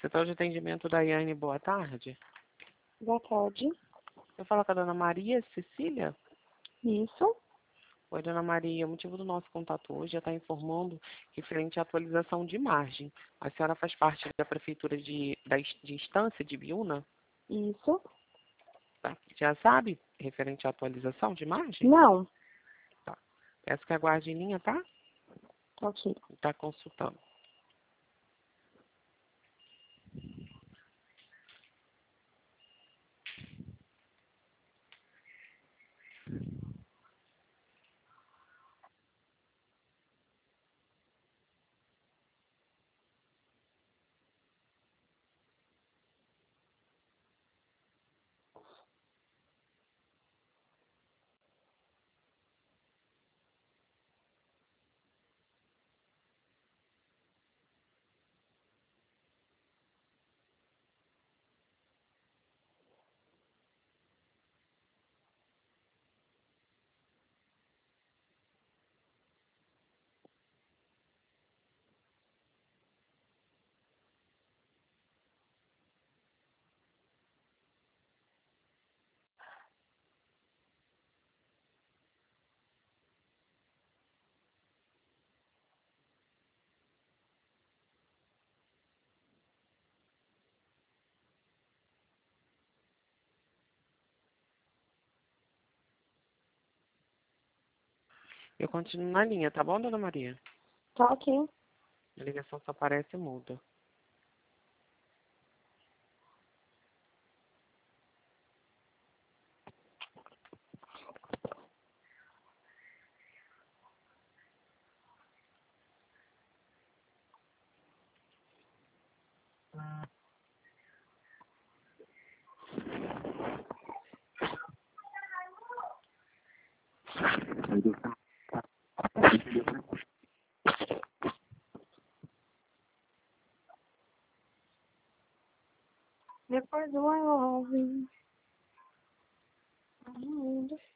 Setor de atendimento Daiane, boa tarde. Boa tarde. Eu falo com a dona Maria Cecília. Isso. Oi, dona Maria, o motivo do nosso contato hoje é estar informando referente à atualização de margem. A senhora faz parte da prefeitura de Estância de Biúna? Isso. Tá. Já sabe referente à atualização de margem? Não. Tá. Peço que aguarde em linha, tá? Ok. Está consultando. Eu continuo na linha, tá bom, dona Maria? Tá ok. A ligação só aparece muda. Depois do love.